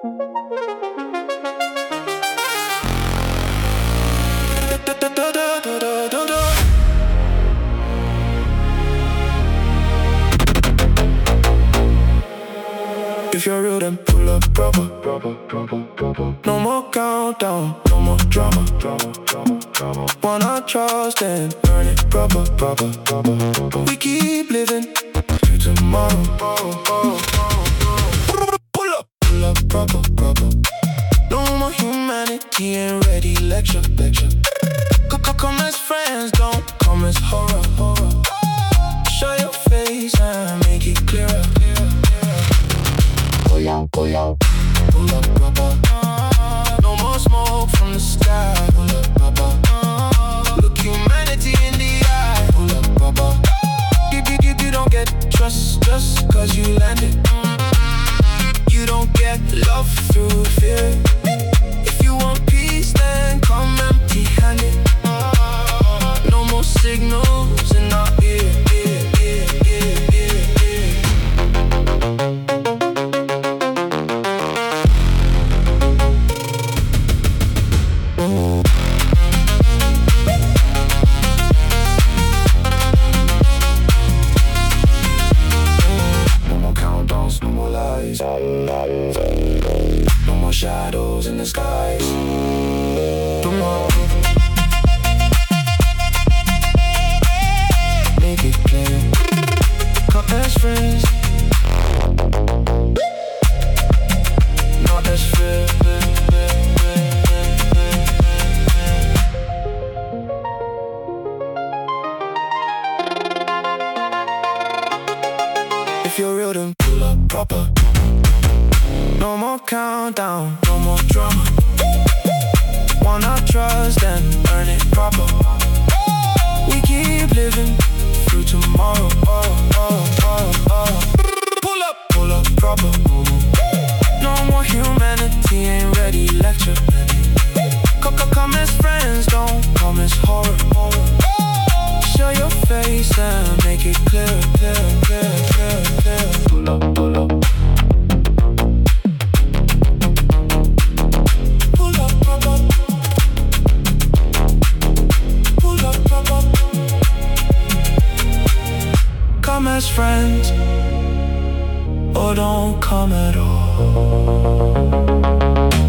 If you're real, then pull up proper. No more countdown, no more drama. Wanna trust and earn it proper. We keep living to tomorrow. Pull up proper. No more humanity and ready lecture. Come as friends, don't come as horror. Show your face and make it clearer. Pull up, proper. No more smoke from the sky. Pull up, proper. Look humanity in the eye. Pull up, proper. You don't get trust just cause you landed. You don't get love through fear. If you want peace, then come empty-handed. No more signals in our ear. No more shadows in the skies. No more. Make it clear. Cut as friends, not as fear. If you're real, then pull up proper. No more countdown, no more drama. Wanna trust and earn it proper. We keep living through tomorrow. Pull up proper. No more humanity, ain't ready lecture. Come as friends, don't come as horror. Show your face and make it clear. Pull up. Come as friends, or don't come at all.